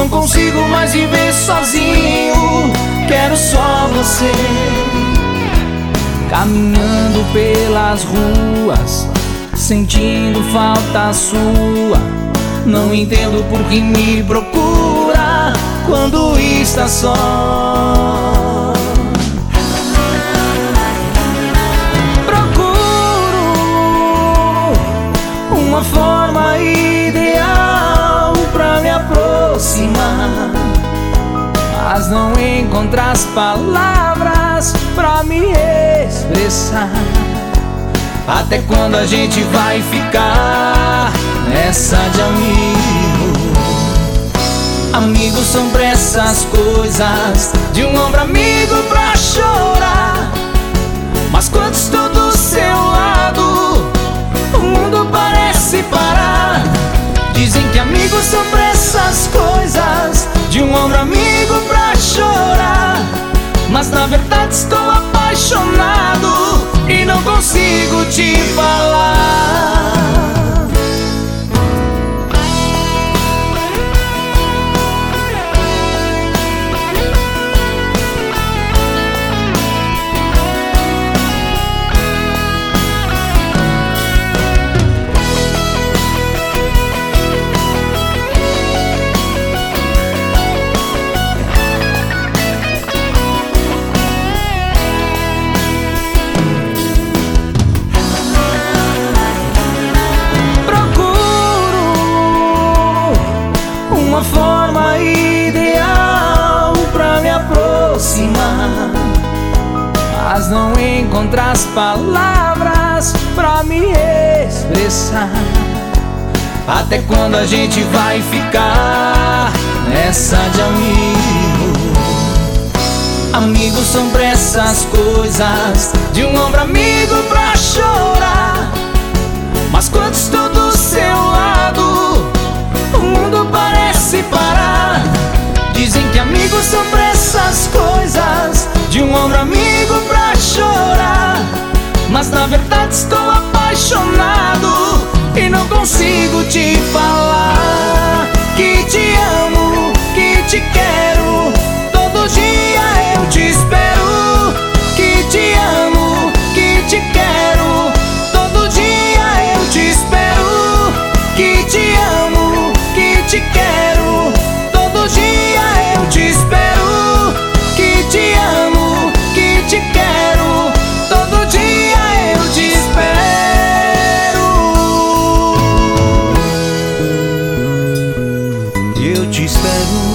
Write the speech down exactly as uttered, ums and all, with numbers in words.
não consigo mais viver sozinho. Quero só você. Caminhando pelas ruas, sentindo falta sua. Não entendo por que me procura quando está só. Procuro uma forma ideal pra me aproximar, mas não encontro as palavras pra me expressar. Até quando a gente vai ficar nessa de amigo? Amigos são pra essas coisas, de um ombro amigo pra chorar. Mas quando estou do seu lado, o mundo parece parar. Dizem que amigos são pra essas coisas, de um ombro amigo pra chorar. Mas na verdade estou apaixonado e não consigo te falar. Uma forma ideal pra me aproximar, mas não encontro as palavras pra me expressar. Até quando a gente vai ficar nessa de amigo? Amigos são pra essas coisas, de um ombro amigo pra chorar. Mas quando estou do seu lado, o mundo parece parar. Dizem que amigos são pra essas coisas, de um ombro amigo pra chorar. Mas na verdade estou apaixonado e não consigo te falar. Que te amo, que te quero, todo dia eu te espero. Que te amo, que te quero, todo dia eu te espero. Que te amo, que te quero, todo dia eu te espero. Que te amo, que te quero, todo dia eu te espero. Eu te espero.